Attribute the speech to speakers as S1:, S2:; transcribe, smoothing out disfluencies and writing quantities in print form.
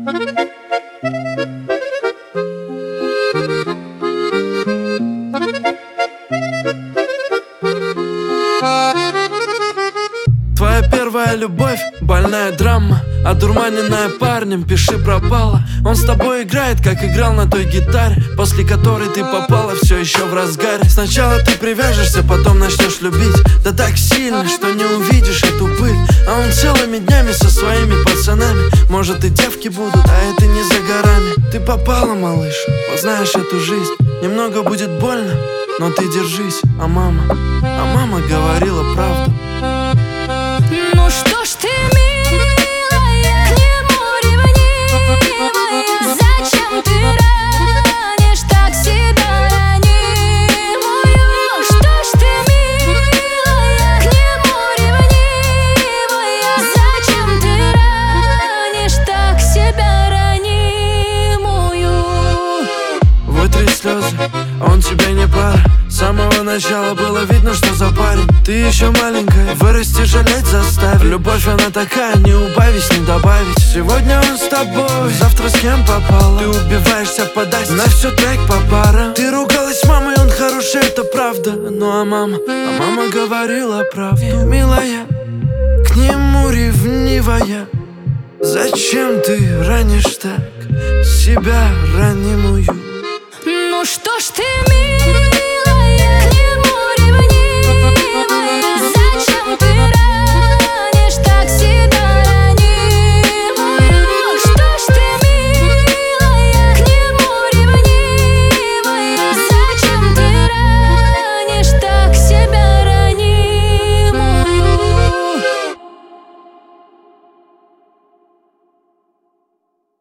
S1: Твоя первая любовь, больная драма, одурманенная парнем, пиши пропала. Он с тобой играет, как играл на той гитаре, после которой ты попала все еще в разгаре. Сначала ты привяжешься, потом начнешь любить, да так сильно, что не увидишь эту пыль. А он целыми днями со своими пацанами, может и девки будут, а это не за горами. Ты попала, малыш, познаешь эту жизнь. Немного будет больно, но ты держись. А мама говорила правду.
S2: Ну что ж ты, милая, к нему ревнивая? Зачем ты ранишь так себя ранимую? Ну что ж ты, милая, к нему ревнивая? Зачем ты ранишь так себя ранимую?
S1: Вытри слезы, он тебе не пара. С самого начала было видно, что за парень. Ты еще маленькая, вырасти жалеть заставь. Любовь она такая, не убавить, не добавить. Сегодня он с тобой, завтра с кем попало. Ты убиваешься подать, на все трек по парам. Ты ругалась с мамой, он хороший, это правда. Ну а мама говорила правду. Милая, к нему ревнивая. Зачем ты ранишь так себя ранимую?
S2: Ну что ж ты, милая,